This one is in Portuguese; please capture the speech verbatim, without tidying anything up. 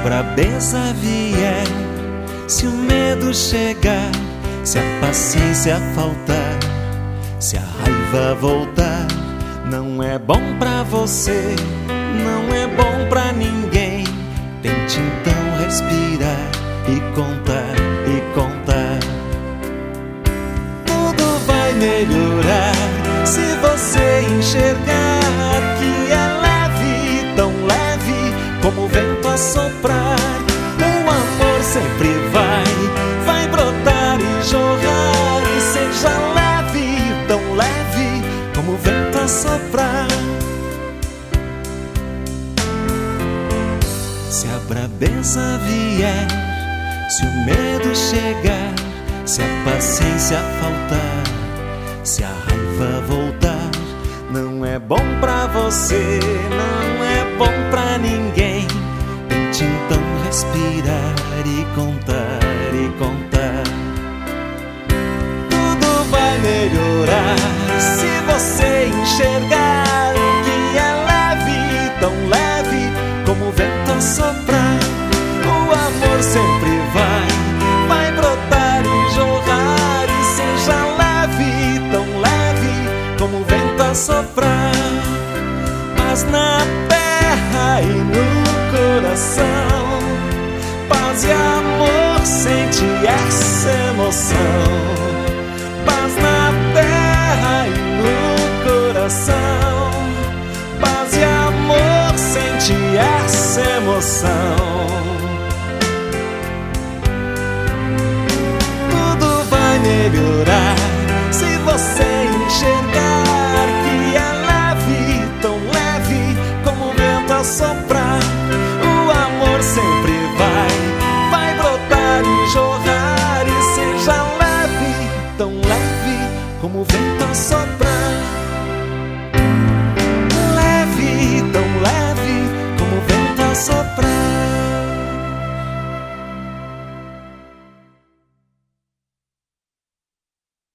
brabeza vier, se o medo chegar, se a paciência faltar, se a raiva voltar, não é bom pra você, não é bom pra ninguém. Tente então respirar e contar, e contar. Tudo vai melhorar se você enxergar que é leve, tão leve como o vento a soprar. O amor sempre vai, vai brotar e jorrar, e seja leve, tão leve como o vento a soprar. Se a brabeza vier, se o medo chegar, se a paciência faltar, se a raiva voltar, não é bom pra você, não é bom pra ninguém. Tente então respirar e contar, e contar. Tudo vai melhorar se você enxergar que é leve, tão leve como o vento a soprar. O amor sempre vai, vai brotar e jorrar, e seja leve, tão leve como o vento a soprar. Mas na terra e no coração, paz e amor, sente essa emoção. Paz na terra e no coração, paz e amor, sente essa emoção.